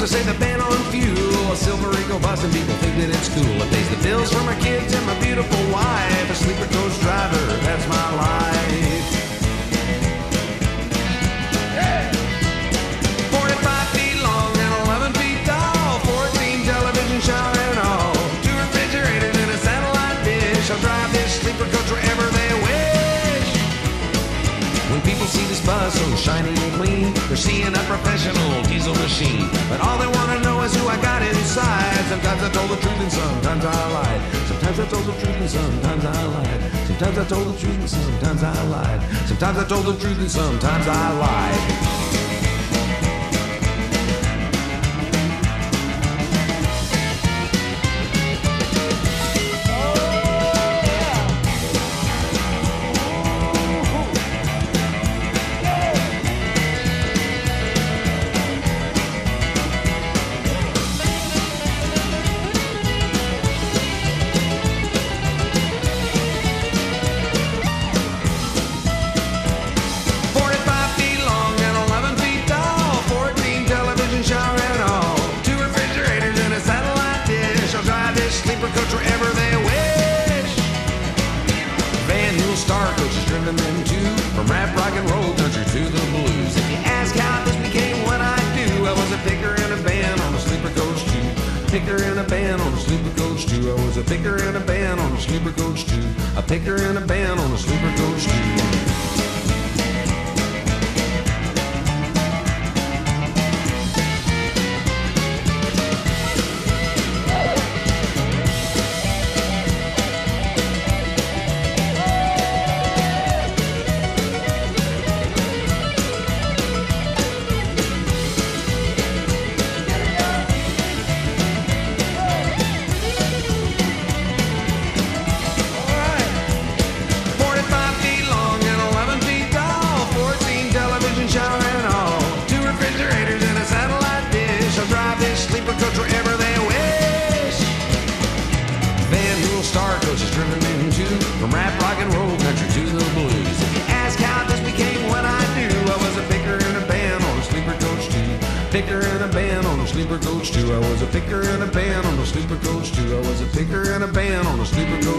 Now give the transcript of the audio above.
to save the band on fuel. A silver eagle bus and people think that it's cool. It pays the bills for my kids and my beautiful wife. A sleeper coach driver, that's my life. 45 feet long and 11 feet tall, 14 television shower and all, 2 refrigerators and a satellite dish. I'll drive this sleeper coach wherever they wish. When people see this bus so shiny and clean, they're seeing a professional diesel machine. But all they want to know is who I got inside. Sometimes I told the truth and sometimes I lied. Sometimes I told the truth and sometimes I lied. Sometimes I told the truth and sometimes I lied. Sometimes I told the truth and sometimes I lied. From rap, rock, and roll country to the blues. If you ask how this became what I do, I was a picker in a band on a sleeper coach too. Picker in a band on a sleeper coach too. I was a picker in a band on a sleeper coach too. A picker in a band on a sleeper coach too. From rap, rock, and roll country to the blues. If you ask how this became what I do, I was a picker in a band on a sleeper coach too. Picker in a band on a sleeper coach too. I was a picker in a band on a sleeper coach too. I was a picker in a band on a sleeper coach.